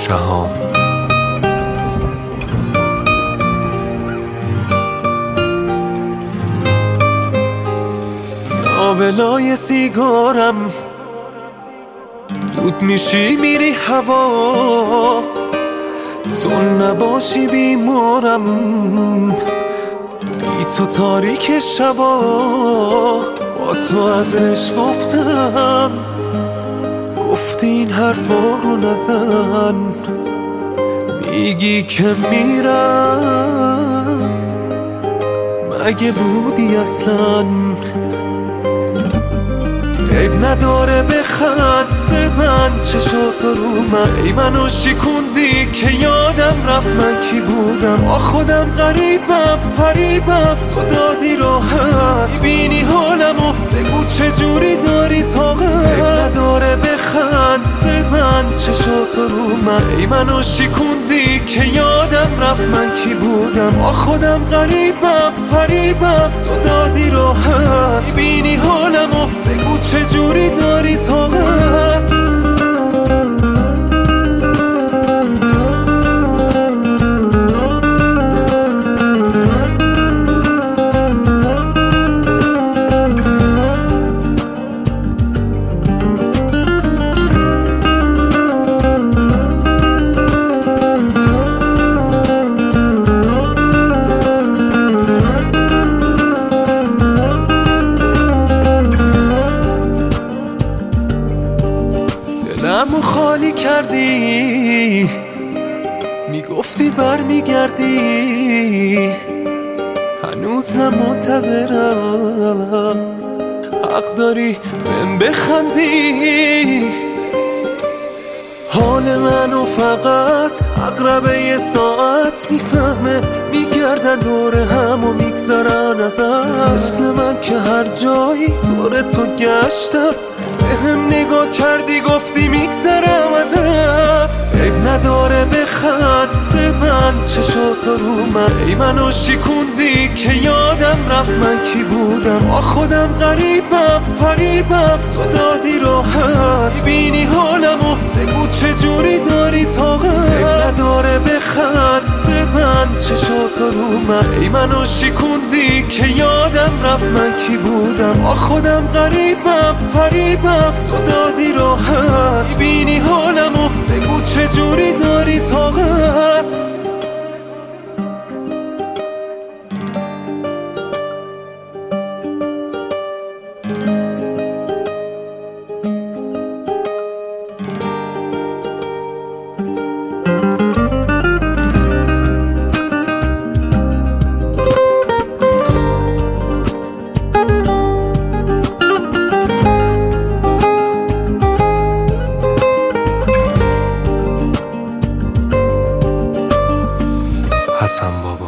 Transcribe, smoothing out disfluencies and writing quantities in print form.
شهام. آبلای سیگارم دود میشی میری هوا، تو نباشی بیمارم بی تو تاریک شبا. با تو ازش گفتم گفتی این حرفا رو نزن، میگی که میرم مگه بودی اصلا؟ عیب نداره بخند به من چشاتو رو من، ای منو شکوندی که یادم رفت من کی بودم. با خودم غریبم فریبم تو دادی راحت، میبینی حالمو بگو چجوری داری طاقت. عیب نداره بخند به من چشاتو رو من، ای منو شکوندی که یادم رفت من کی بودم. با خودم غریبم فریبم تو دادی راحت، میبینی حالمو بگو چجوری داری طاقت. دلمو خالی کردی میگفتی برمیگردی، هنوزم منتظرم حق داری بهم بخندی. حال منو فقط اقربه یه ساعت میفهمه، میگردن دور هم و میگذرن ازم. مثل من که هر جایی دور تو گشتم بهم نگاه کردی گفتی میگذرم ازت. عیب نداره بخند به من چشاتو رو من، ای منو شکوندی که یادم رفت من کی بودم. با خودم غریبم فریبم تو دادی راحت، میبینی حالمو بگو چجوری داری طاقت. عیب نداره بخند به من چشاتو رو من، ای منو شکوندی که یادم رفت من کی بودم. با خودم غریبم فریبم تو دادی راحت، میبینی حالمو بگو چجوری داری طاقت. حسن بابا.